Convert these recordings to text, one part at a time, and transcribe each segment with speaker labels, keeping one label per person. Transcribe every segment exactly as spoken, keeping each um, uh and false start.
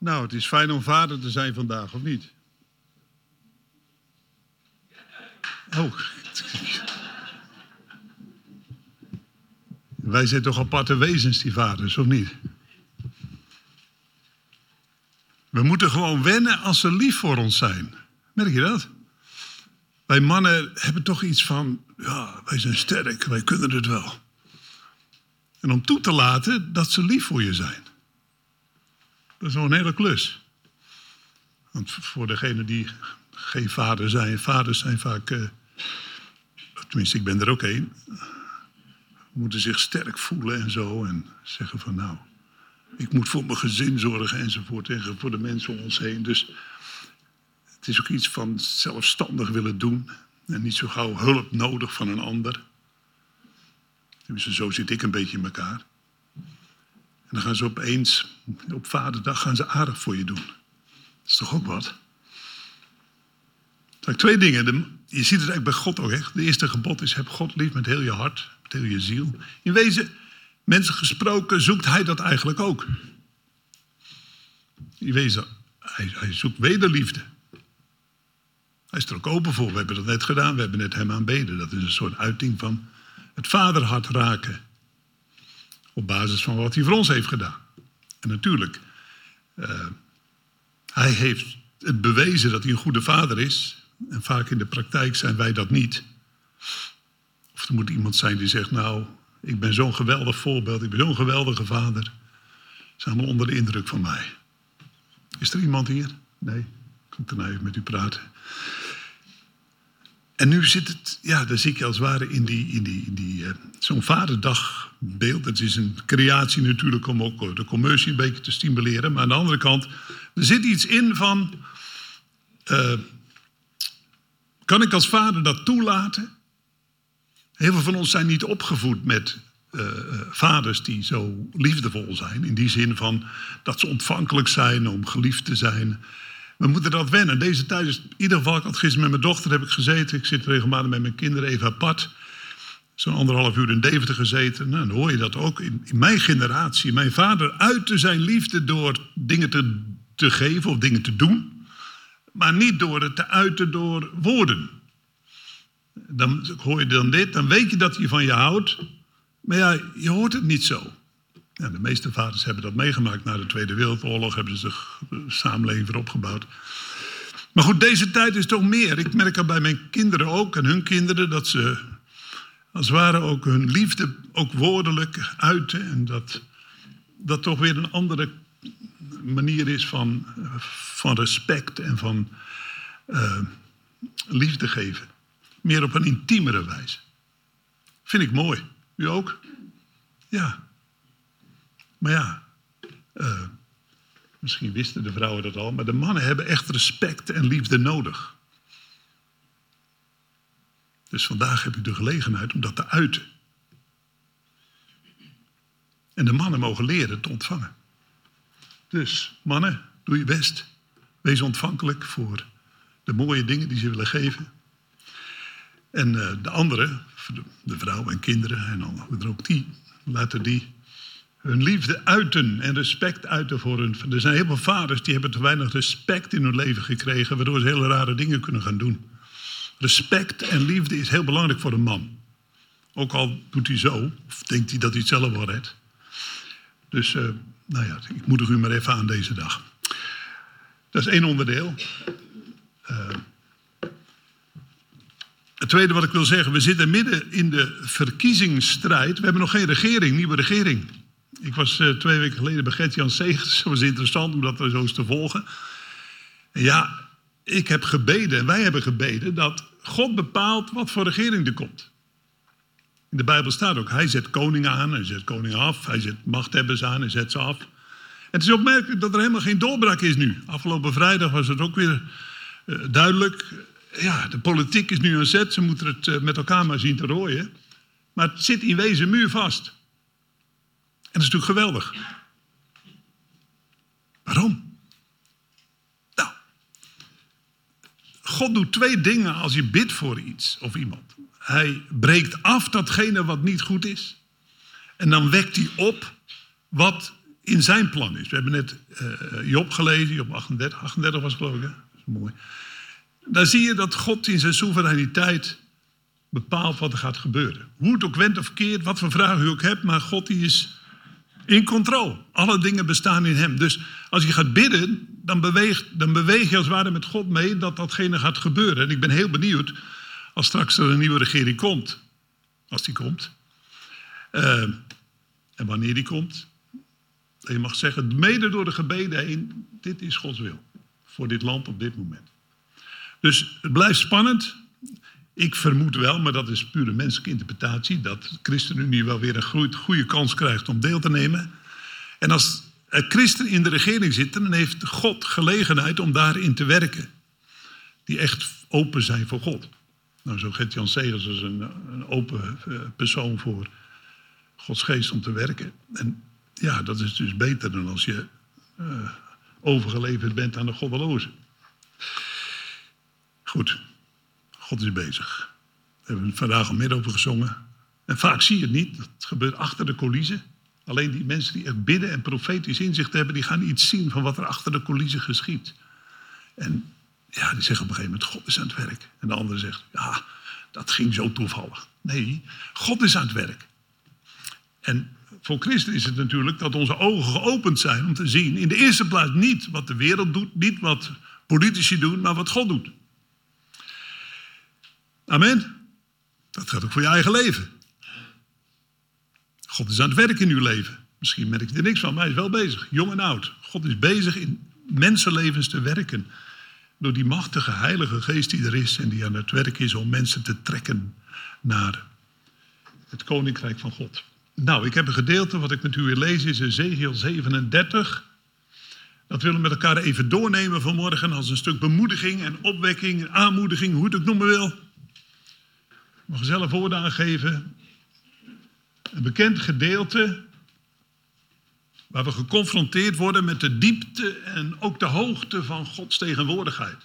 Speaker 1: Nou, het is fijn om vader te zijn vandaag, of niet? Oh. Wij zijn toch aparte wezens, die vaders, of niet? We moeten gewoon wennen als ze lief voor ons zijn. Merk je dat? Wij mannen hebben toch iets van, ja, wij zijn sterk, wij kunnen het wel. En om toe te laten dat ze lief voor je zijn. Dat is wel een hele klus. Want voor degenen die geen vader zijn, vaders zijn vaak, uh, tenminste ik ben er ook een, moeten zich sterk voelen en zo. En zeggen van nou, ik moet voor mijn gezin zorgen enzovoort. En voor de mensen om ons heen. Dus het is ook iets van zelfstandig willen doen. En niet zo gauw hulp nodig van een ander. Dus zo zit ik een beetje in elkaar. En dan gaan ze opeens, op vaderdag gaan ze aardig voor je doen. Dat is toch ook wat? Twee dingen. De, je ziet het eigenlijk bij God ook echt. De eerste gebod is, heb God lief met heel je hart, met heel je ziel. In wezen, mensen gesproken, zoekt hij dat eigenlijk ook. In wezen, hij, hij zoekt wederliefde. Hij is er ook open voor. We hebben dat net gedaan. We hebben net hem aanbeden. Dat is een soort uiting van het vaderhart raken. Op basis van wat hij voor ons heeft gedaan. En natuurlijk, uh, hij heeft het bewezen dat hij een goede vader is. En vaak in de praktijk zijn wij dat niet. Of er moet iemand zijn die zegt, nou, ik ben zo'n geweldig voorbeeld. Ik ben zo'n geweldige vader. Ze zijn allemaal onder de indruk van mij. Is er iemand hier? Nee? Ik kan daarna even met u praten. En nu zit het, ja, daar zie ik je als het ware in die, in die, in die uh, zo'n vaderdagbeeld. Het is een creatie natuurlijk om ook de commercie een beetje te stimuleren. Maar aan de andere kant, er zit iets in van, uh, kan ik als vader dat toelaten? Heel veel van ons zijn niet opgevoed met uh, uh, vaders die zo liefdevol zijn. In die zin van dat ze ontvankelijk zijn om geliefd te zijn. We moeten dat wennen. Deze tijd is in ieder geval, ik had gisteren met mijn dochter heb ik gezeten. Ik zit regelmatig met mijn kinderen even apart. Zo'n anderhalf uur in Deventer gezeten. Nou, dan hoor je dat ook. In, in mijn generatie, mijn vader uitte zijn liefde door dingen te, te geven of dingen te doen. Maar niet door het te uiten door woorden. Dan hoor je dan dit, dan weet je dat hij van je houdt. Maar ja, je hoort het niet zo. Ja, de meeste vaders hebben dat meegemaakt. Na de Tweede Wereldoorlog hebben ze de samenleving weer opgebouwd. Maar goed, deze tijd is toch meer. Ik merk al bij mijn kinderen ook en hun kinderen dat ze als het ware ook hun liefde ook woordelijk uiten. En dat dat toch weer een andere manier is van, van respect en van uh, liefde geven. Meer op een intiemere wijze. Vind ik mooi. U ook? Ja. Maar ja, uh, misschien wisten de vrouwen dat al, maar de mannen hebben echt respect en liefde nodig. Dus vandaag heb ik de gelegenheid om dat te uiten. En de mannen mogen leren te ontvangen. Dus mannen, doe je best. Wees ontvankelijk voor de mooie dingen die ze willen geven. En uh, de anderen, de vrouwen en kinderen en dan ook die, laten die hun liefde uiten en respect uiten voor hun. Er zijn heel veel vaders die hebben te weinig respect in hun leven gekregen, waardoor ze hele rare dingen kunnen gaan doen. Respect en liefde is heel belangrijk voor een man. Ook al doet hij zo, of denkt hij dat hij het zelf wel redt. Dus, uh, nou ja, ik moedig u maar even aan deze dag. Dat is één onderdeel. Uh, het tweede wat ik wil zeggen, we zitten midden in de verkiezingsstrijd. We hebben nog geen regering, nieuwe regering. Ik was uh, twee weken geleden bij Gert-Jan Segers. Dat was interessant om dat zo eens te volgen. En ja, ik heb gebeden, en wij hebben gebeden, dat God bepaalt wat voor regering er komt. In de Bijbel staat ook, hij zet koningen aan, hij zet koningen af, hij zet machthebbers aan, hij zet ze af. En het is opmerkelijk dat er helemaal geen doorbraak is nu. Afgelopen vrijdag was het ook weer uh, duidelijk. Ja, de politiek is nu aan zet, ze moeten het uh, met elkaar maar zien te rooien. Maar het zit in wezen muurvast. En dat is natuurlijk geweldig. Waarom? Nou, God doet twee dingen als je bidt voor iets of iemand. Hij breekt af datgene wat niet goed is. En dan wekt hij op wat in zijn plan is. We hebben net uh, Job gelezen, Job achtendertig, achtendertig was geloof ik, hè? Dat is mooi. Daar zie je dat God in zijn soevereiniteit bepaalt wat er gaat gebeuren. Hoe het ook went of keert, wat voor vragen u ook hebt, maar God die is in controle. Alle dingen bestaan in hem. Dus als je gaat bidden, dan beweeg, dan beweeg je als het ware met God mee dat datgene gaat gebeuren. En ik ben heel benieuwd als straks er een nieuwe regering komt. Als die komt. Uh, en wanneer die komt. En je mag zeggen, mede door de gebeden heen, dit is Gods wil. Voor dit land op dit moment. Dus het blijft spannend. Ik vermoed wel, maar dat is pure menselijke interpretatie, dat de ChristenUnie wel weer een goede kans krijgt om deel te nemen. En als een christen in de regering zit, dan heeft God gelegenheid om daarin te werken. Die echt open zijn voor God. Nou, zo Gert-Jan Segers is een, een open persoon voor Gods geest om te werken. En ja, dat is dus beter dan als je uh, overgeleverd bent aan de goddelozen. Goed. God is bezig. Daar hebben we het vandaag al meer over gezongen. En vaak zie je het niet. Het gebeurt achter de coulissen. Alleen die mensen die echt bidden en profetisch inzicht hebben, die gaan iets zien van wat er achter de coulissen geschiet. En ja, die zeggen op een gegeven moment, God is aan het werk. En de andere zegt, ja, dat ging zo toevallig. Nee, God is aan het werk. En voor Christen is het natuurlijk dat onze ogen geopend zijn om te zien, in de eerste plaats niet wat de wereld doet, niet wat politici doen, maar wat God doet. Amen. Dat gaat ook voor je eigen leven. God is aan het werk in uw leven. Misschien merk je er niks van, maar hij is wel bezig. Jong en oud. God is bezig in mensenlevens te werken. Door die machtige heilige geest die er is. En die aan het werk is om mensen te trekken naar het koninkrijk van God. Nou, ik heb een gedeelte wat ik met u wil lezen. Is Ezechiel zevenendertig. Dat willen we met elkaar even doornemen vanmorgen. Als een stuk bemoediging en opwekking en aanmoediging. Hoe het ook noemen wil. Ik mag zelf woorden aangeven. Een bekend gedeelte waar we geconfronteerd worden met de diepte en ook de hoogte van Gods tegenwoordigheid.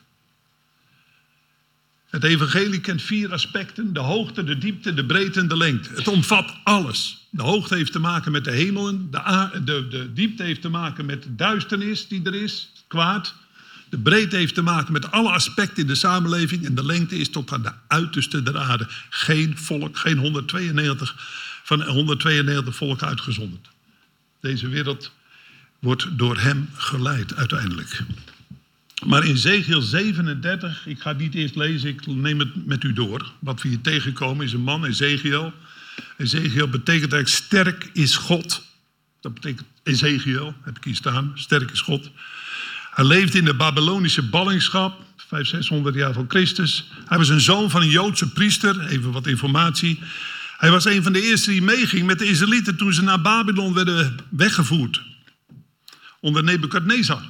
Speaker 1: Het evangelie kent vier aspecten. De hoogte, de diepte, de breedte en de lengte. Het omvat alles. De hoogte heeft te maken met de hemelen. De, aarde, de, de diepte heeft te maken met de duisternis die er is. Kwaad. De breedte heeft te maken met alle aspecten in de samenleving. En de lengte is tot aan de uiterste der aarde. Geen volk, geen honderdtweeënnegentig van honderdtweeënnegentig volken uitgezonderd. Deze wereld wordt door hem geleid uiteindelijk. Maar in Ezechiel zevenendertig, ik ga het niet eerst lezen, ik neem het met u door. Wat we hier tegenkomen is een man, Ezechiel. Ezechiel betekent eigenlijk sterk is God. Dat betekent Ezechiel, heb ik hier staan, sterk is God. Hij leefde in de Babylonische ballingschap, vijfhonderd, zeshonderd jaar voor Christus. Hij was een zoon van een Joodse priester, even wat informatie. Hij was een van de eerste die meeging met de Israëlieten toen ze naar Babylon werden weggevoerd. Onder Nebukadnezar.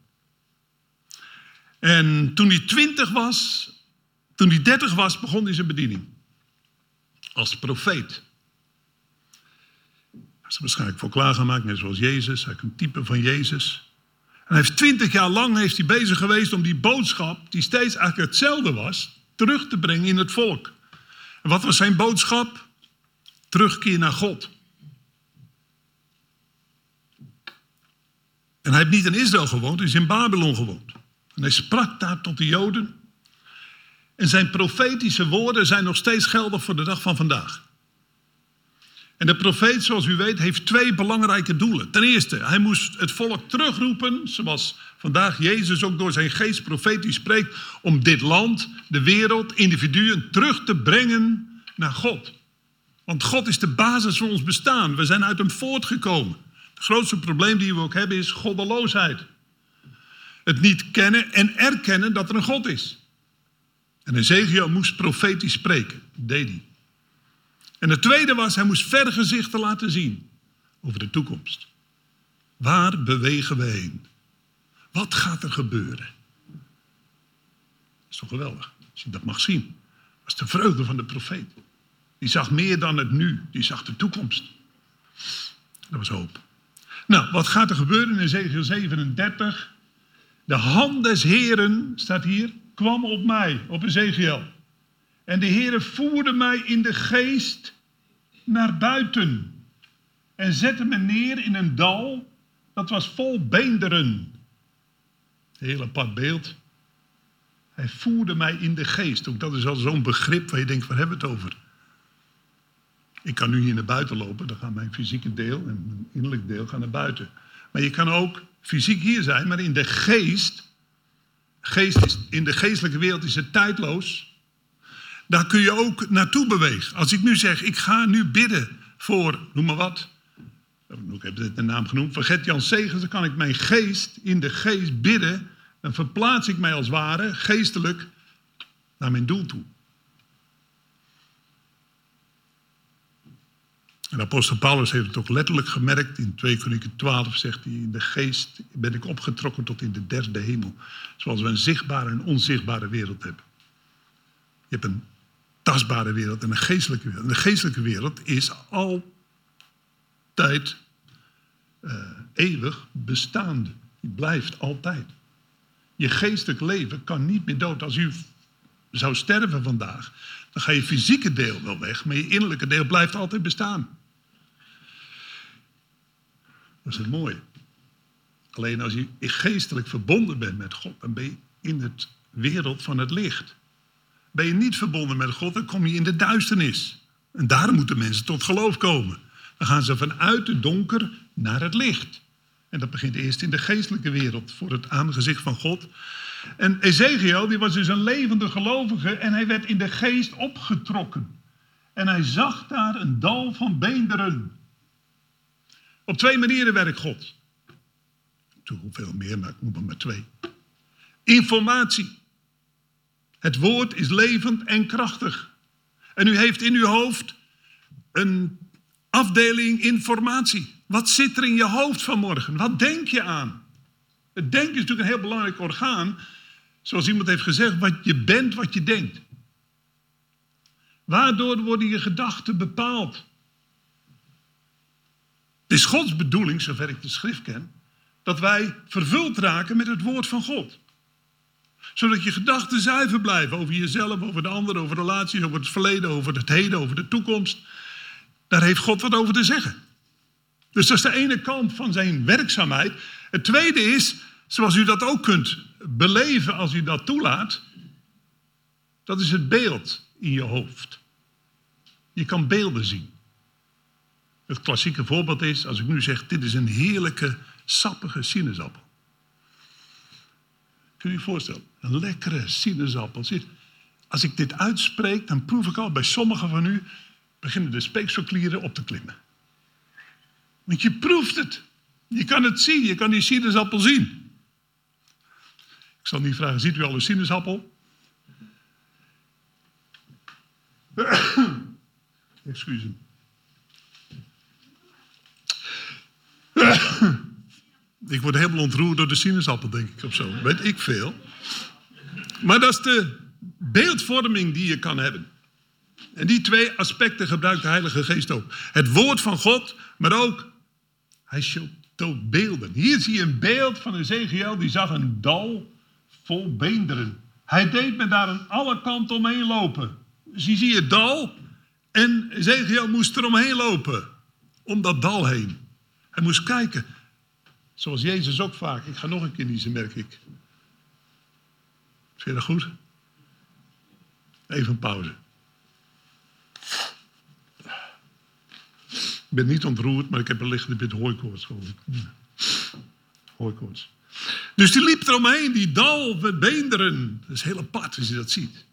Speaker 1: En toen hij twintig was, toen hij dertig was, begon hij zijn bediening. Als profeet. Hij is er waarschijnlijk voor klaargemaakt, net zoals Jezus. Hij is een type van Jezus. En hij heeft twintig jaar lang heeft hij bezig geweest om die boodschap, die steeds eigenlijk hetzelfde was, terug te brengen in het volk. En wat was zijn boodschap? Terugkeer naar God. En hij heeft niet in Israël gewoond, hij is in Babylon gewoond. En hij sprak daar tot de Joden. En zijn profetische woorden zijn nog steeds geldig voor de dag van vandaag. En de profeet, zoals u weet, heeft twee belangrijke doelen. Ten eerste, hij moest het volk terugroepen, zoals vandaag Jezus ook door zijn geest profetisch spreekt, om dit land, de wereld, individuen terug te brengen naar God. Want God is de basis van ons bestaan. We zijn uit hem voortgekomen. Het grootste probleem die we ook hebben is goddeloosheid. Het niet kennen en erkennen dat er een God is. En Ezechiel moest profetisch spreken. Dat deed hij. En het tweede was, hij moest vergezichten laten zien over de toekomst. Waar bewegen we heen? Wat gaat er gebeuren? Dat is toch geweldig, als je dat mag zien. Dat was de vreugde van de profeet. Die zag meer dan het nu, die zag de toekomst. Dat was hoop. Nou, wat gaat er gebeuren in Ezechiel zevenendertig? De hand des Heren, staat hier, kwam op mij, op Ezechiel. En de Heere voerde mij in de geest naar buiten. En zette me neer in een dal dat was vol beenderen. Heel apart beeld. Hij voerde mij in de geest. Ook dat is al zo'n begrip waar je denkt, waar hebben we het over? Ik kan nu hier naar buiten lopen, dan gaat mijn fysieke deel en mijn innerlijk deel gaan naar buiten. Maar je kan ook fysiek hier zijn, maar in de geest, geest is, in de geestelijke wereld is het tijdloos. Daar kun je ook naartoe bewegen. Als ik nu zeg, ik ga nu bidden voor, noem maar wat. Ik heb net de naam genoemd, van Gert-Jan Segers, dan kan ik mijn geest, in de geest bidden. Dan verplaats ik mij als het ware, geestelijk, naar mijn doel toe. En apostel Paulus heeft het ook letterlijk gemerkt. In twee Kronieken twaalf zegt hij, in de geest ben ik opgetrokken tot in de derde hemel. Zoals we een zichtbare en onzichtbare wereld hebben. Je hebt een tastbare wereld en een geestelijke wereld. En de geestelijke wereld is altijd uh, eeuwig bestaande. Die blijft altijd. Je geestelijk leven kan niet meer dood. Als u zou sterven vandaag, dan ga je fysieke deel wel weg, maar je innerlijke deel blijft altijd bestaan. Dat is het mooie. Alleen als je geestelijk verbonden bent met God, dan ben je in de wereld van het licht. Ben je niet verbonden met God, dan kom je in de duisternis. En daarom moeten mensen tot geloof komen. Dan gaan ze vanuit het donker naar het licht. En dat begint eerst in de geestelijke wereld, voor het aangezicht van God. En Ezekiel, die was dus een levende gelovige en hij werd in de geest opgetrokken. En hij zag daar een dal van beenderen. Op twee manieren werkt God. Toen veel meer, maar ik noem er maar twee. Informatie. Het woord is levend en krachtig. En u heeft in uw hoofd een afdeling informatie. Wat zit er in je hoofd vanmorgen? Wat denk je aan? Het denken is natuurlijk een heel belangrijk orgaan. Zoals iemand heeft gezegd, wat je bent, wat je denkt. Waardoor worden je gedachten bepaald? Het is Gods bedoeling, zover ik de schrift ken, dat wij vervuld raken met het woord van God. Zodat je gedachten zuiver blijven over jezelf, over de ander, over relaties, over het verleden, over het heden, over de toekomst. Daar heeft God wat over te zeggen. Dus dat is de ene kant van zijn werkzaamheid. Het tweede is, zoals u dat ook kunt beleven als u dat toelaat, dat is het beeld in je hoofd. Je kan beelden zien. Het klassieke voorbeeld is, als ik nu zeg, dit is een heerlijke, sappige sinaasappel. Kun je je voorstellen, een lekkere sinaasappel. Als ik dit uitspreek, dan proef ik al bij sommigen van u, beginnen de speekselklieren op te klimmen. Want je proeft het. Je kan het zien, je kan die sinaasappel zien. Ik zal niet vragen, ziet u al een sinaasappel? Excuus me. Ik word helemaal ontroerd door de sinaasappel, denk ik, of zo. Weet ik veel. Maar dat is de beeldvorming die je kan hebben. En die twee aspecten gebruikt de Heilige Geest ook. Het woord van God, maar ook, hij toont beelden. Hier zie je een beeld van Ezekiel, die zag een dal vol beenderen. Hij deed me daar aan alle kanten omheen lopen. Dus hier zie je het dal en Ezekiel moest er omheen lopen. Om dat dal heen. Hij moest kijken. Zoals Jezus ook vaak. Ik ga nog een keer niezen, merk ik. Vind je dat goed? Even een pauze. Ik ben niet ontroerd, maar ik heb een lichte bit hooikoorts, geloof ik. Hooikoorts. Dus die liep eromheen, die dal met beenderen. Dat is heel apart als je dat ziet.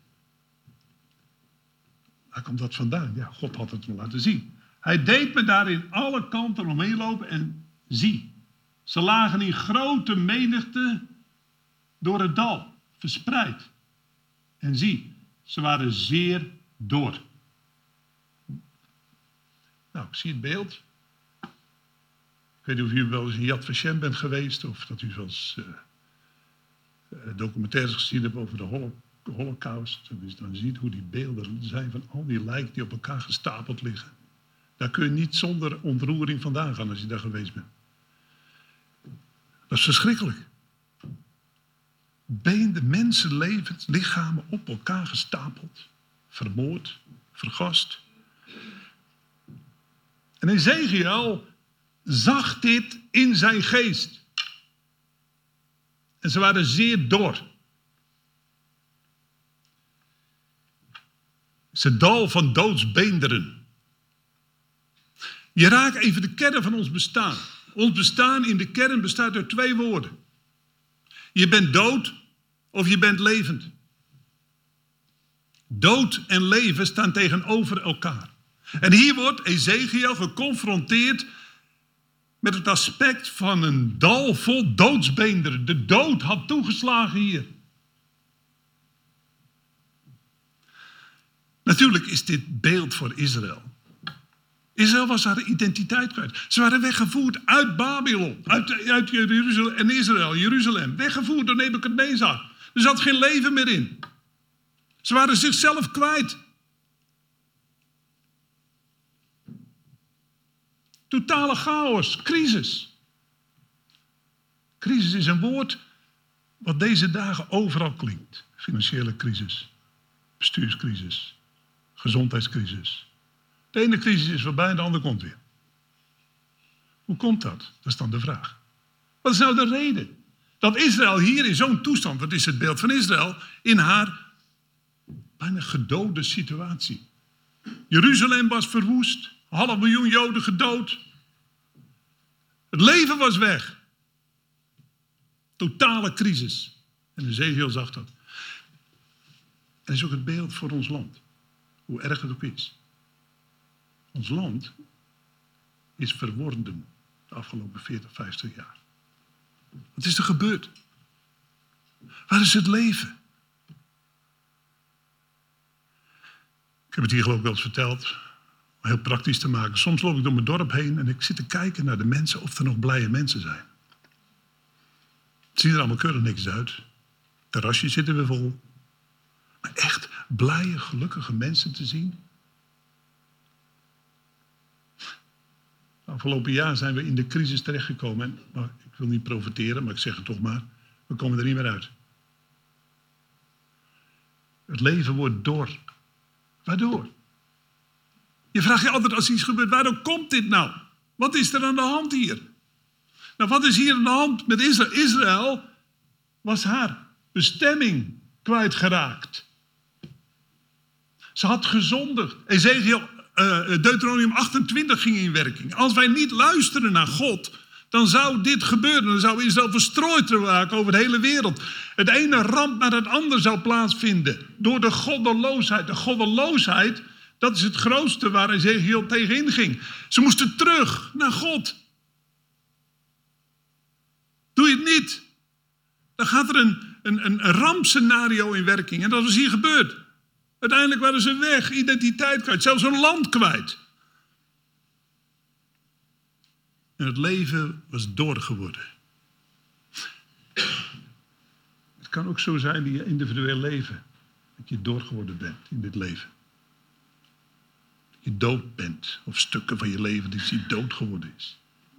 Speaker 1: Waar komt dat vandaan? Ja, God had het me laten zien. Hij deed me daar in alle kanten omheen lopen en zie. Ze lagen in grote menigte door het dal, verspreid. En zie, ze waren zeer dor. Nou, ik zie het beeld. Ik weet niet of u wel eens in Yad Vashem bent geweest, of dat u wel eens uh, uh, documentaires gezien hebt over de holo- holocaust. En dus dan ziet hoe die beelden zijn van al die lijken die op elkaar gestapeld liggen. Daar kun je niet zonder ontroering vandaan gaan als je daar geweest bent. Dat is verschrikkelijk. Beende mensenlevens, lichamen op elkaar gestapeld, vermoord, vergast. En Ezekiel zag dit in zijn geest. En ze waren zeer dor. Het is het dal van doodsbeenderen. Je raakt even de kern van ons bestaan. Ons bestaan in de kern bestaat uit twee woorden. Je bent dood of je bent levend. Dood en leven staan tegenover elkaar. En hier wordt Ezekiel geconfronteerd met het aspect van een dal vol doodsbeenderen. De dood had toegeslagen hier. Natuurlijk is dit beeld voor Israël. Israël was haar identiteit kwijt. Ze waren weggevoerd uit Babylon, uit, uit Jeruzalem en Israël, Jeruzalem. Weggevoerd door Nebukadnezar. Er zat geen leven meer in. Ze waren zichzelf kwijt. Totale chaos, crisis. Crisis is een woord wat deze dagen overal klinkt. Financiële crisis, bestuurscrisis, gezondheidscrisis. De ene crisis is voorbij en de andere komt weer. Hoe komt dat? Dat is dan de vraag. Wat is nou de reden dat Israël hier in zo'n toestand, wat is het beeld van Israël, in haar bijna gedode situatie. Jeruzalem was verwoest, een half miljoen Joden gedood. Het leven was weg. Totale crisis. En Ezekiel zag dat. En dat is ook het beeld voor ons land. Hoe erg het ook is. Ons land is verworden de afgelopen veertig, vijftig jaar. Wat is er gebeurd? Waar is het leven? Ik heb het hier geloof ik wel eens verteld. Om heel praktisch te maken. Soms loop ik door mijn dorp heen en ik zit te kijken naar de mensen of er nog blije mensen zijn. Het ziet er allemaal keurig niks uit. Terrasjes zitten weer vol. Maar echt blije, gelukkige mensen te zien. Afgelopen jaar zijn we in de crisis terechtgekomen. En, nou, ik wil niet profiteren, maar ik zeg het toch maar. We komen er niet meer uit. Het leven wordt dor. Waardoor? Je vraagt je altijd als iets gebeurt, waarom komt dit nou? Wat is er aan de hand hier? Nou, wat is hier aan de hand met Israël? Israël was haar bestemming kwijtgeraakt. Ze had gezondigd. Ezekiel, uh, Deuteronomium achtentwintig ging in werking. Als wij niet luisteren naar God, dan zou dit gebeuren. Dan zou Israël verstrooid raken over de hele wereld. Het ene ramp naar het andere zou plaatsvinden. Door de goddeloosheid. De goddeloosheid, dat is het grootste waar Ezekiel tegenin ging. Ze moesten terug naar God. Doe je het niet, dan gaat er een, een, een rampscenario in werking. En dat was hier gebeurd. Uiteindelijk waren ze weg, identiteit kwijt, zelfs hun land kwijt. En het leven was dor geworden. Het kan ook zo zijn in je individueel leven. Dat je dor geworden bent in dit leven. Dat je dood bent. Of stukken van je leven die dood geworden is.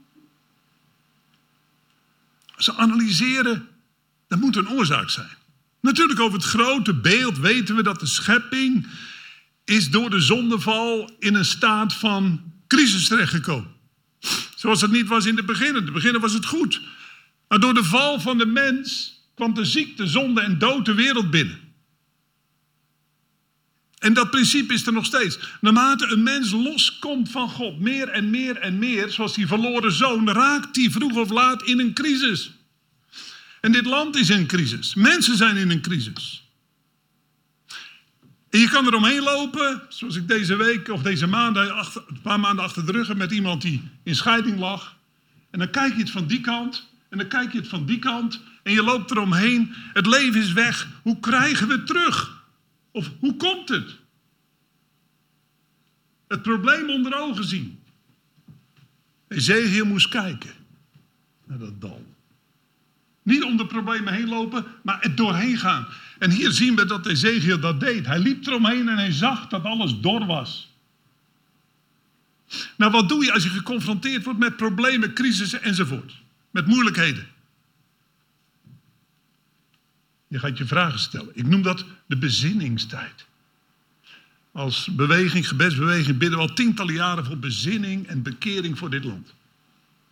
Speaker 1: Als we analyseren, dat moet een oorzaak zijn. Natuurlijk over het grote beeld weten we dat de schepping is door de zondeval in een staat van crisis terechtgekomen. Zoals het niet was in het begin. In het begin was het goed. Maar door de val van de mens kwam de ziekte, zonde en dood de wereld binnen. En dat principe is er nog steeds. Naarmate een mens loskomt van God, meer en meer en meer, zoals die verloren zoon, raakt die vroeg of laat in een crisis. En dit land is in een crisis. Mensen zijn in een crisis. En je kan er omheen lopen, zoals ik deze week of deze maanden, achter, een paar maanden achter de rug heb met iemand die in scheiding lag. En dan kijk je het van die kant en dan kijk je het van die kant en je loopt er omheen. Het leven is weg. Hoe krijgen we het terug? Of hoe komt het? Het probleem onder ogen zien. Ezekiel moest kijken naar dat dal. Niet om de problemen heen lopen, maar er doorheen gaan. En hier zien we dat Ezekiel dat deed. Hij liep eromheen en hij zag dat alles dor was. Nou, wat doe je als je geconfronteerd wordt met problemen, crisissen enzovoort? Met moeilijkheden. Je gaat je vragen stellen. Ik noem dat de bezinningstijd. Als beweging, gebedsbeweging, bidden we al tientallen jaren voor bezinning en bekering voor dit land.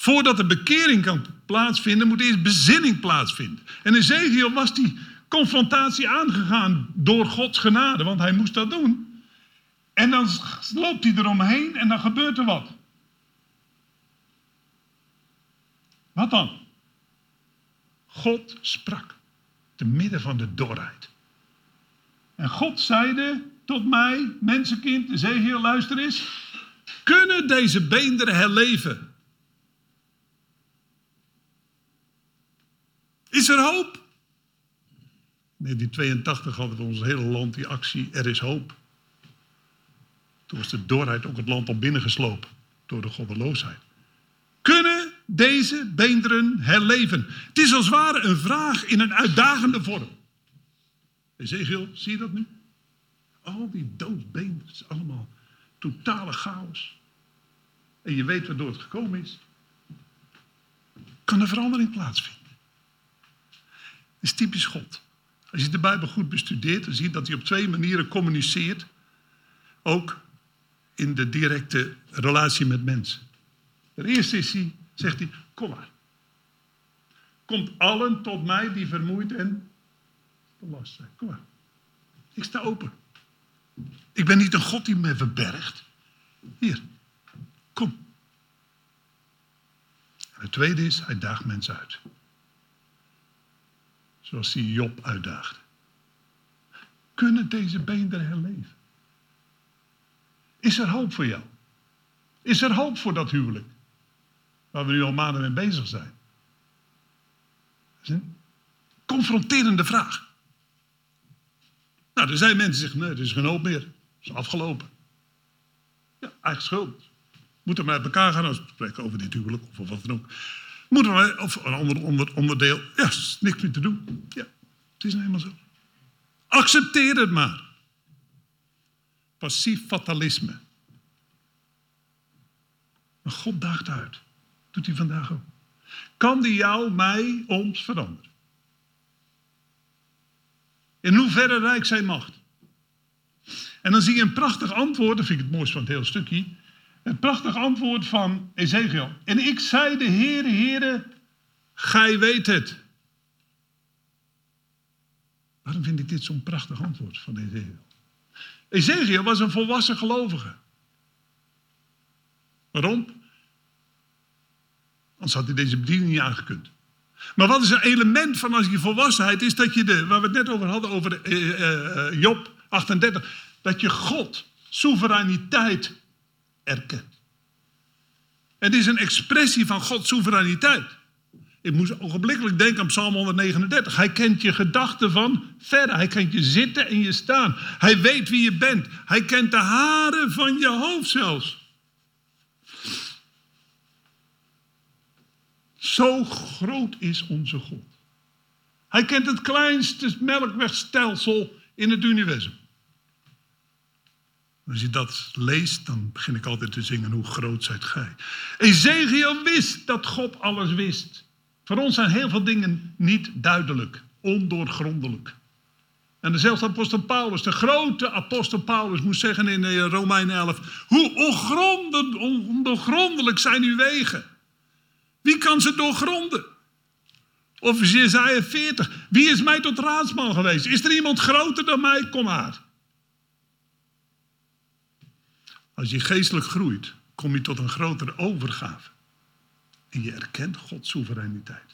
Speaker 1: Voordat de bekering kan plaatsvinden, moet eerst bezinning plaatsvinden. En Ezekiel was die confrontatie aangegaan door Gods genade, want hij moest dat doen. En dan loopt hij eromheen en dan gebeurt er wat. Wat dan? God sprak, te midden van de dorheid. En God zeide tot mij, mensenkind, Ezekiel, luister eens. Kunnen deze beenderen herleven? Is er hoop? In negentien tweeëntachtig hadden we ons hele land die actie Er is hoop. Toen was de dorheid ook het land al binnengeslopen door de goddeloosheid. Kunnen deze beenderen herleven? Het is als het ware een vraag in een uitdagende vorm. Ezekiel, zie je dat nu? Al die doodbeenderen, het is allemaal totale chaos. En je weet waardoor het gekomen is. Kan er verandering plaatsvinden? Dat is typisch God. Als je de Bijbel goed bestudeert, dan zie je dat hij op twee manieren communiceert. Ook in de directe relatie met mensen. De eerste is hij, zegt hij, kom maar. Komt allen tot mij die vermoeid en belast zijn. Kom maar. Ik sta open. Ik ben niet een God die me verbergt. Hier, kom. En het tweede is, hij daagt mensen uit. Zoals hij Job uitdaagde. Kunnen deze beenderen herleven? Is er hoop voor jou? Is er hoop voor dat huwelijk? Waar we nu al maanden mee bezig zijn. Dat is een confronterende vraag. Nou, er zijn mensen die zeggen, nee, er is geen hoop meer. Het is afgelopen. Ja, eigen schuld. Moeten we met elkaar gaan als we spreken over dit huwelijk of wat dan ook. Moeten we, of een ander onder, onderdeel. Ja, er is niks meer te doen. Ja, het is nou helemaal zo. Accepteer het maar. Passief fatalisme. Maar God daagt uit. Doet hij vandaag ook. Kan die jou, mij, ons veranderen? In hoeverre rijk zijn macht? En dan zie je een prachtig antwoord, dat vind ik het mooiste van het hele stukje. Een prachtig antwoord van Ezekiel. En ik zei de Heere, Heere, gij weet het. Waarom vind ik dit zo'n prachtig antwoord van Ezekiel? Ezekiel was een volwassen gelovige. Waarom? Anders had hij deze bediening niet aangekund. Maar wat is een element van als je volwassenheid is dat je de, waar we het net over hadden, over uh, uh, Job achtendertig, dat je God soevereiniteit erkent. Het is een expressie van Gods soevereiniteit. Ik moest ogenblikkelijk denken aan Psalm honderdnegenendertig. Hij kent je gedachten van verre. Hij kent je zitten en je staan. Hij weet wie je bent. Hij kent de haren van je hoofd zelfs. Zo groot is onze God. Hij kent het kleinste melkwegstelsel in het universum. Als je dat leest, dan begin ik altijd te zingen, hoe groot zijt gij. Ezekiel wist dat God alles wist. Voor ons zijn heel veel dingen niet duidelijk, ondoorgrondelijk. En dezelfde apostel Paulus, de grote apostel Paulus, moest zeggen in Romeinen elf, hoe ondoorgrondelijk zijn uw wegen. Wie kan ze doorgronden? Of Jesaja veertig. Wie is mij tot raadsman geweest? Is er iemand groter dan mij? Kom maar. Als je geestelijk groeit, kom je tot een grotere overgave. En je erkent Gods soevereiniteit.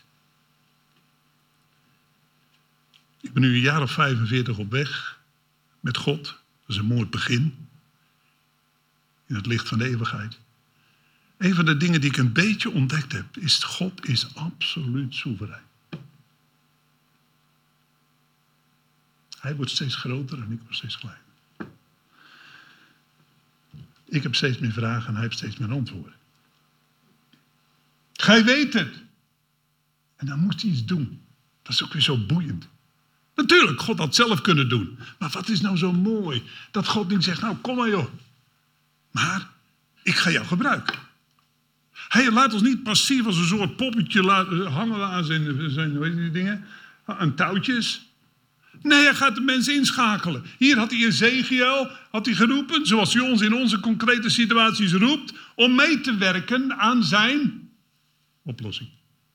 Speaker 1: Ik ben nu een jaar of vijfenveertig op weg met God. Dat is een mooi begin. In het licht van de eeuwigheid. Een van de dingen die ik een beetje ontdekt heb, is God is absoluut soeverein. Hij wordt steeds groter en ik word steeds kleiner. Ik heb steeds meer vragen en hij heeft steeds meer antwoorden. Gij weet het. En dan moet hij iets doen. Dat is ook weer zo boeiend. Natuurlijk, God had het zelf kunnen doen. Maar wat is nou zo mooi? Dat God niet zegt, nou kom maar joh. Maar ik ga jou gebruiken. Hij laat ons niet passief als een soort poppetje laten hangen aan zijn, zijn weet je die dingen, aan touwtjes. Nee, hij gaat de mensen inschakelen. Hier had hij Ezekiel had hij geroepen, zoals hij ons in onze concrete situaties roept, om mee te werken aan zijn oplossing.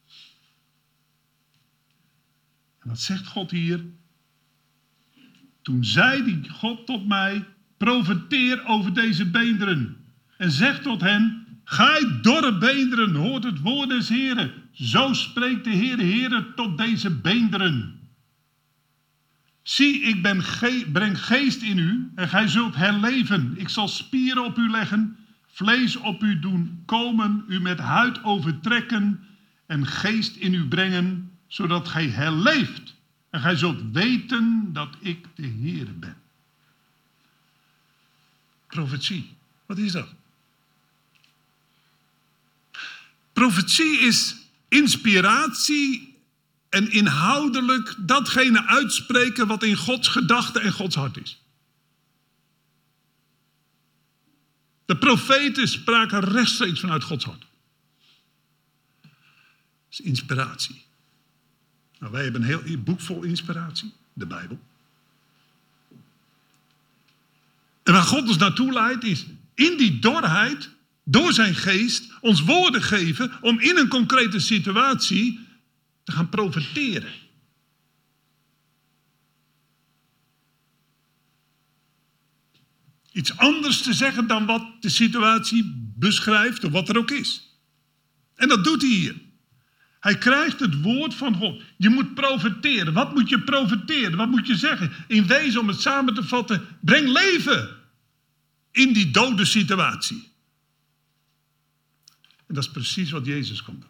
Speaker 1: En wat zegt God hier? Toen zei die God tot mij, profeteer over deze beenderen. En zeg tot hen, gij dorre beenderen, hoort het woord des Heren. Zo spreekt de Heere, Heere tot deze beenderen. Zie, ik ben ge- breng geest in u en gij zult herleven. Ik zal spieren op u leggen, vlees op u doen komen, u met huid overtrekken en geest in u brengen, zodat gij herleeft. En gij zult weten dat ik de Heere ben. Profetie, wat is dat? Profetie is inspiratie en inhoudelijk datgene uitspreken wat in Gods gedachte en Gods hart is. De profeten spraken rechtstreeks vanuit Gods hart. Dat is inspiratie. Nou, wij hebben een heel boek vol inspiratie, de Bijbel. En waar God ons naartoe leidt is in die dorheid, door zijn geest, ons woorden geven om in een concrete situatie te gaan profeteren. Iets anders te zeggen dan wat de situatie beschrijft of wat er ook is. En dat doet hij hier. Hij krijgt het woord van God. Je moet profeteren. Wat moet je profeteren? Wat moet je zeggen? In wezen, om het samen te vatten, breng leven in die dode situatie. En dat is precies wat Jezus komt doen.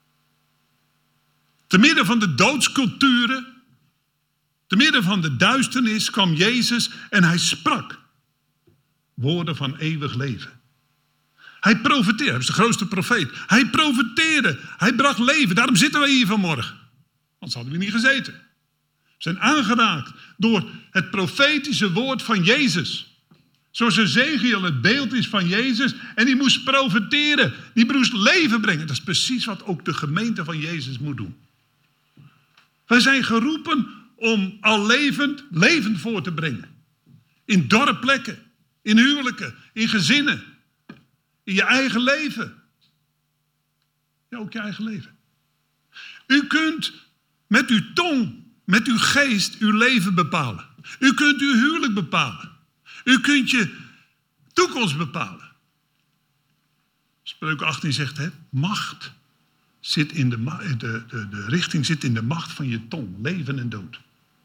Speaker 1: Te midden van de doodsculturen, te midden van de duisternis kwam Jezus en hij sprak woorden van eeuwig leven. Hij profeteerde, hij is de grootste profeet. Hij profeteerde, hij bracht leven. Daarom zitten wij hier vanmorgen. Anders hadden we niet gezeten. We zijn aangeraakt door het profetische woord van Jezus. Zoals Ezekiel het beeld is van Jezus. En die moest profeteren. Die moest leven brengen. Dat is precies wat ook de gemeente van Jezus moet doen. Wij zijn geroepen om al levend, levend voor te brengen. In dorre plekken, in huwelijken, in gezinnen. In je eigen leven. Ja, ook je eigen leven. U kunt met uw tong, met uw geest, uw leven bepalen. U kunt uw huwelijk bepalen. U kunt je toekomst bepalen. Spreuken achttien zegt, hè, macht zit in de, de, de, de richting zit in de macht van je tong. Leven en dood.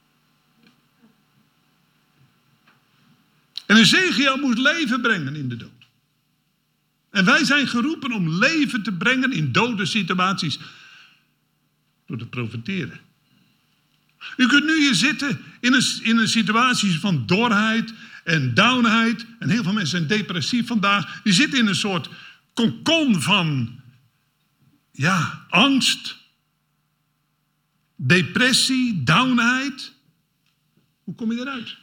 Speaker 1: En Ezekiel moest leven brengen in de dood. En wij zijn geroepen om leven te brengen in dode situaties. Door te profeteren. U kunt nu hier zitten in een, in een situatie van dorheid en downheid. En heel veel mensen zijn depressief vandaag. Die zitten in een soort kokon van ja, angst, depressie, downheid. Hoe kom je eruit?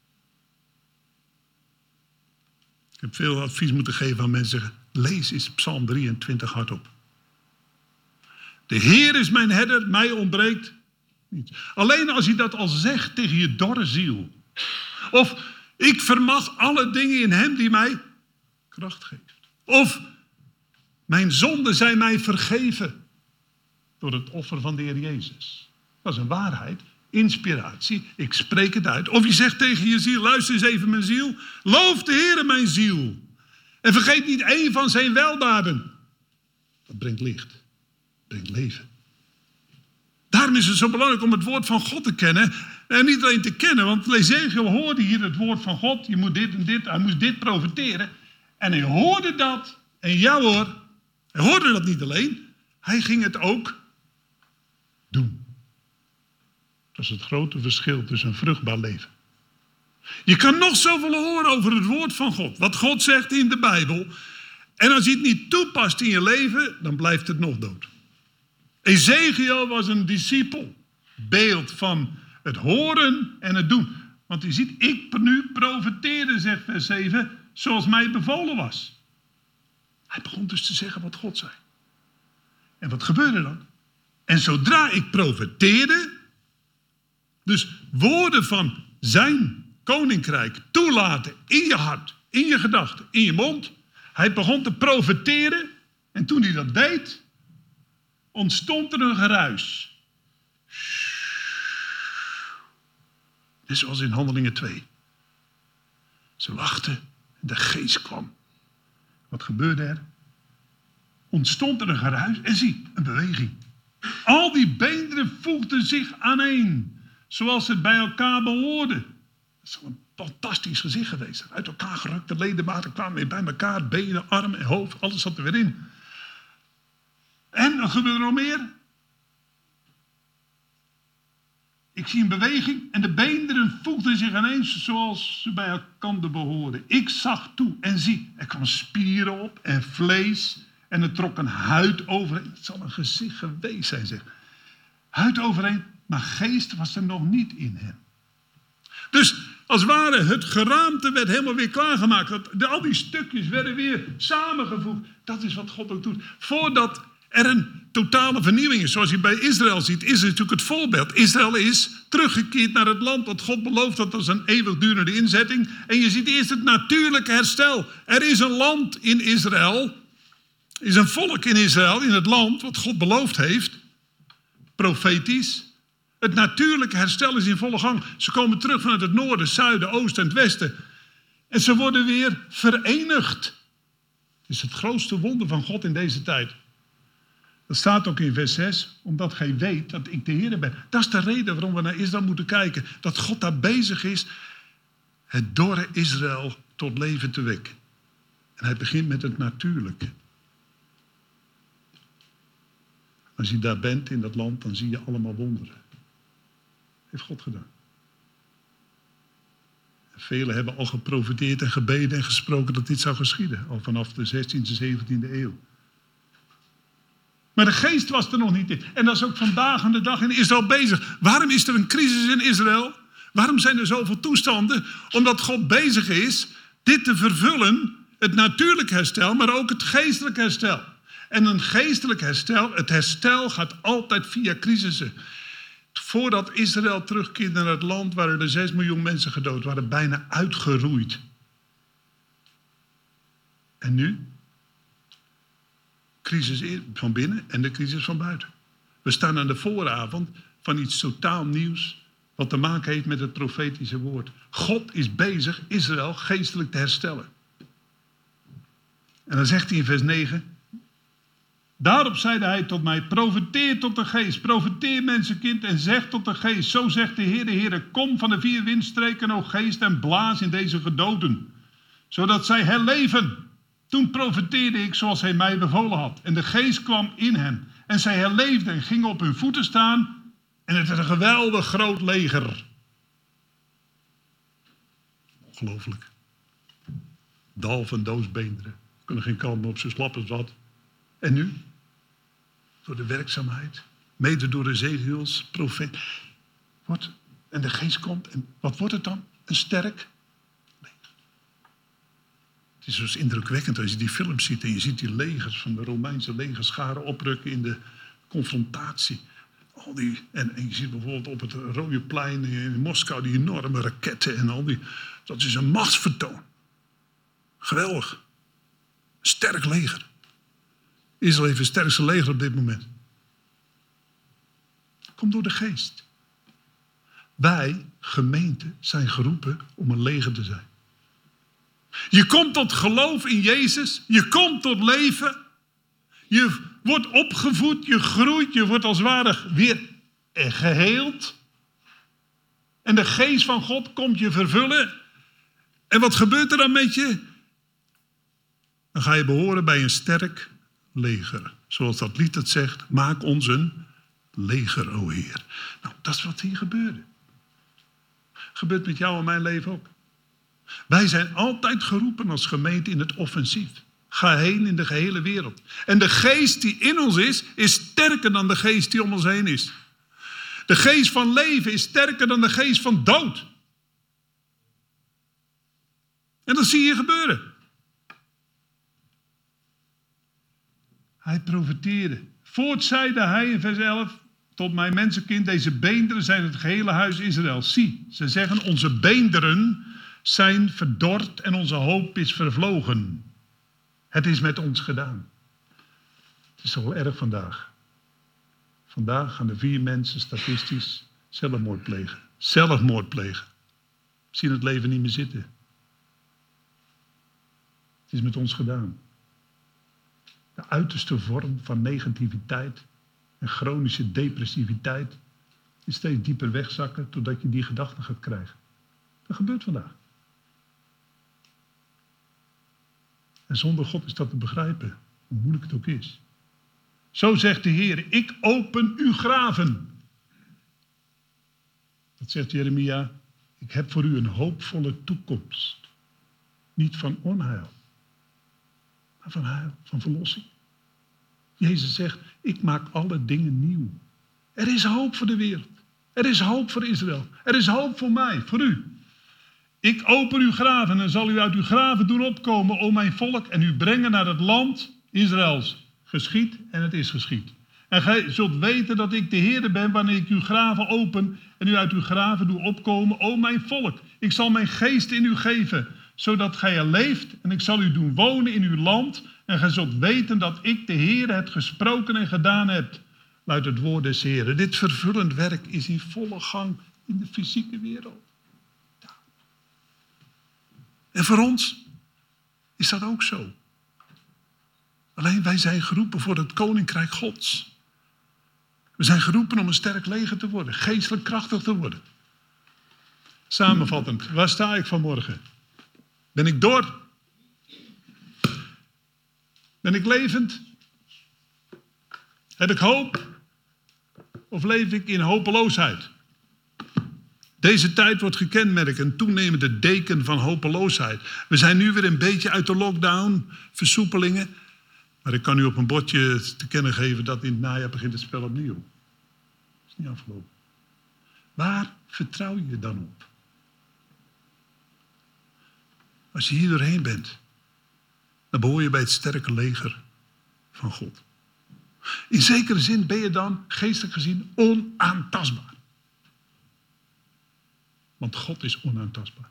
Speaker 1: Ik heb veel advies moeten geven aan mensen. Lees eens Psalm drieëntwintig hardop. De Heer is mijn herder, mij ontbreekt niets. Alleen als je dat al zegt tegen je dorre ziel. Of ik vermag alle dingen in hem die mij kracht geeft. Of mijn zonden zijn mij vergeven door het offer van de Heer Jezus. Dat is een waarheid, inspiratie, ik spreek het uit. Of je zegt tegen je ziel, luister eens even mijn ziel. Loof de Heer mijn ziel. En vergeet niet één van zijn weldaden. Dat brengt licht, brengt leven. Daarom is het zo belangrijk om het woord van God te kennen. En niet alleen te kennen, want Ezekiel hoorde hier het woord van God. Je moet dit en dit, hij moest dit profeteren. En hij hoorde dat. En ja hoor, hij hoorde dat niet alleen. Hij ging het ook doen. Dat is het grote verschil tussen een vruchtbaar leven. Je kan nog zoveel horen over het woord van God. Wat God zegt in de Bijbel. En als je het niet toepast in je leven, dan blijft het nog dood. Ezekiel was een discipel. Beeld van het horen en het doen. Want je ziet, ik nu profeteerde, zegt vers zeven, zoals mij bevolen was. Hij begon dus te zeggen wat God zei. En wat gebeurde dan? En zodra ik profeteerde, dus woorden van zijn koninkrijk toelaten in je hart, in je gedachten, in je mond. Hij begon te profeteren. En toen hij dat deed, ontstond er een geruis. Net zoals in Handelingen twee. Ze wachten en de geest kwam. Wat gebeurde er? Ontstond er een geruis en zie, een beweging. Al die beenderen voegden zich aaneen, zoals het bij elkaar behoorde. Dat is een fantastisch gezicht geweest. Uit elkaar gerukte ledematen kwamen weer bij elkaar, benen, armen en hoofd, alles zat er weer in. En wat gebeurde er nog meer? Ik zie een beweging en de beenderen voegden zich ineens zoals ze bij elkaar behoorden. Ik zag toe en zie, er kwam spieren op en vlees en er trok een huid overheen. Het zal een gezicht geweest zijn, zeg. Huid overheen, maar geest was er nog niet in hem. Dus als het ware, het geraamte werd helemaal weer klaargemaakt. Dat, de, al die stukjes werden weer samengevoegd. Dat is wat God ook doet. Voordat er een totale vernieuwing is. Zoals je bij Israël ziet, is het natuurlijk het voorbeeld. Israël is teruggekeerd naar het land wat God belooft. Dat was een eeuwigdurende inzetting. En je ziet eerst het natuurlijke herstel. Er is een land in Israël. Er is een volk in Israël, in het land wat God beloofd heeft. Profetisch. Het natuurlijke herstel is in volle gang. Ze komen terug vanuit het noorden, zuiden, oosten en het westen. En ze worden weer verenigd. Het is het grootste wonder van God in deze tijd. Dat staat ook in vers zes. Omdat gij weet dat ik de Heer ben. Dat is de reden waarom we naar Israël moeten kijken. Dat God daar bezig is het dorre Israël tot leven te wekken. En hij begint met het natuurlijke. Als je daar bent in dat land, dan zie je allemaal wonderen. Heeft God gedaan. Velen hebben al geprofeteerd en gebeden en gesproken dat dit zou geschieden. Al vanaf de zestiende, zeventiende eeuw. Maar de geest was er nog niet in. En dat is ook vandaag aan de dag in Israël bezig. Waarom is er een crisis in Israël? Waarom zijn er zoveel toestanden? Omdat God bezig is dit te vervullen. Het natuurlijk herstel, maar ook het geestelijk herstel. En een geestelijk herstel, het herstel gaat altijd via crisissen. Voordat Israël terugkeerde naar het land waren er zes miljoen mensen gedood, waren bijna uitgeroeid. En nu? Crisis van binnen en de crisis van buiten. We staan aan de vooravond van iets totaal nieuws, wat te maken heeft met het profetische woord. God is bezig Israël geestelijk te herstellen. En dan zegt hij in vers negen... Daarop zeide hij tot mij, profeteer tot de geest, profeteer mensenkind en zeg tot de geest. Zo zegt de Heer, de Heer, kom van de vier windstreken, o geest, en blaas in deze gedoden, zodat zij herleven. Toen profeteerde ik zoals hij mij bevolen had. En de geest kwam in hen. En zij herleefden en gingen op hun voeten staan. En het werd een geweldig groot leger. Ongelooflijk. Dal van doosbeenderen. Kunnen geen kant op zijn slappen wat. En nu? Door de werkzaamheid. Mede door de Ezechiels, profeet. Wordt, en de geest komt. En wat wordt het dan? Een sterk leger. Het is dus indrukwekkend als je die films ziet. En je ziet die legers van de Romeinse legerscharen oprukken in de confrontatie. Al die, en, en je ziet bijvoorbeeld op het Rode Plein in Moskou die enorme raketten en al die. Dat is een machtsvertoon. Geweldig. Een sterk leger. Israël heeft het sterkste leger op dit moment. Komt door de geest. Wij, gemeente, zijn geroepen om een leger te zijn. Je komt tot geloof in Jezus. Je komt tot leven. Je wordt opgevoed. Je groeit. Je wordt als het ware weer geheeld. En de geest van God komt je vervullen. En wat gebeurt er dan met je? Dan ga je behoren bij een sterk leger. Zoals dat lied het zegt. Maak ons een leger, o Heer. Nou, dat is wat hier gebeurde. Gebeurt met jou en mijn leven ook. Wij zijn altijd geroepen als gemeente in het offensief. Ga heen in de gehele wereld. En de geest die in ons is, is sterker dan de geest die om ons heen is. De geest van leven is sterker dan de geest van dood. En dat zie je gebeuren. Hij profeteerde. Voort zeide hij in vers elf tot mijn mensenkind, deze beenderen zijn het gehele huis Israël. Zie, ze zeggen onze beenderen zijn verdord en onze hoop is vervlogen. Het is met ons gedaan. Het is toch wel erg vandaag. Vandaag gaan er vier mensen statistisch zelfmoord plegen. Zelfmoord plegen. We zien het leven niet meer zitten. Het is met ons gedaan. De uiterste vorm van negativiteit en chronische depressiviteit is steeds dieper wegzakken totdat je die gedachten gaat krijgen. Dat gebeurt vandaag. En zonder God is dat te begrijpen, hoe moeilijk het ook is. Zo zegt de Heer, ik open uw graven. Dat zegt Jeremia, ik heb voor u een hoopvolle toekomst. Niet van onheil, maar van heil, van verlossing. Jezus zegt, ik maak alle dingen nieuw. Er is hoop voor de wereld. Er is hoop voor Israël. Er is hoop voor mij, voor u. Ik open uw graven en zal u uit uw graven doen opkomen, o mijn volk, en u brengen naar het land Israëls. Geschied en het is geschied. En gij zult weten dat ik de Heer ben wanneer ik uw graven open en u uit uw graven doe opkomen, o mijn volk. Ik zal mijn geest in u geven, zodat gij er leeft en ik zal u doen wonen in uw land. En gij zult weten dat ik de Heer het gesproken en gedaan heb, luidt het woord des Heeren. Dit vervullend werk is in volle gang in de fysieke wereld. Ja. En voor ons is dat ook zo. Alleen wij zijn geroepen voor het koninkrijk Gods. We zijn geroepen om een sterk leger te worden, geestelijk krachtig te worden. Samenvattend, waar sta ik vanmorgen? Ben ik door? Ben ik levend? Heb ik hoop? Of leef ik in hopeloosheid? Deze tijd wordt gekenmerkt een toenemende deken van hopeloosheid. We zijn nu weer een beetje uit de lockdown, versoepelingen. Maar ik kan u op een bordje te kennen geven dat in het najaar begint het spel opnieuw. Dat is niet afgelopen. Waar vertrouw je dan op? Als je hier doorheen bent, dan behoor je bij het sterke leger van God. In zekere zin ben je dan, geestelijk gezien, onaantastbaar. Want God is onaantastbaar.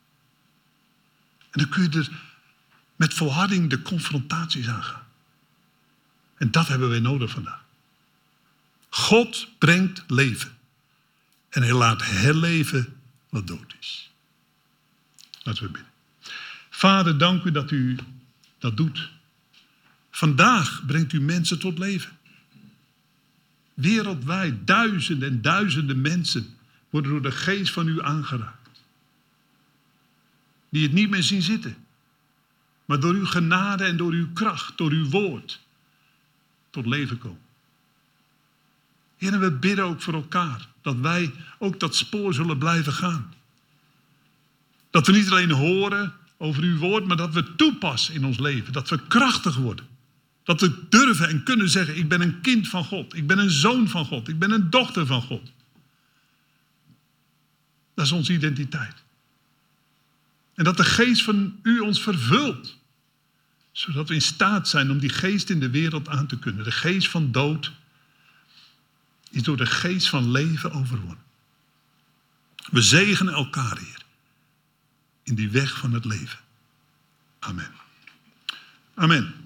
Speaker 1: En dan kun je er met volharding de confrontaties aangaan. En dat hebben wij nodig vandaag. God brengt leven. En hij laat herleven wat dood is. Laten we bidden. Vader, dank u dat u dat doet. Vandaag brengt u mensen tot leven. Wereldwijd duizenden en duizenden mensen worden door de geest van u aangeraakt. Die het niet meer zien zitten. Maar door uw genade en door uw kracht, door uw woord, tot leven komen. Heer, en we bidden ook voor elkaar. Dat wij ook dat spoor zullen blijven gaan. Dat we niet alleen horen over uw woord, maar dat we het toepassen in ons leven. Dat we krachtig worden. Dat we durven en kunnen zeggen, ik ben een kind van God. Ik ben een zoon van God. Ik ben een dochter van God. Dat is onze identiteit. En dat de geest van u ons vervult. Zodat we in staat zijn om die geest in de wereld aan te kunnen. De geest van dood is door de geest van leven overwonnen. We zegenen elkaar, Heer. In die weg van het leven. Amen. Amen.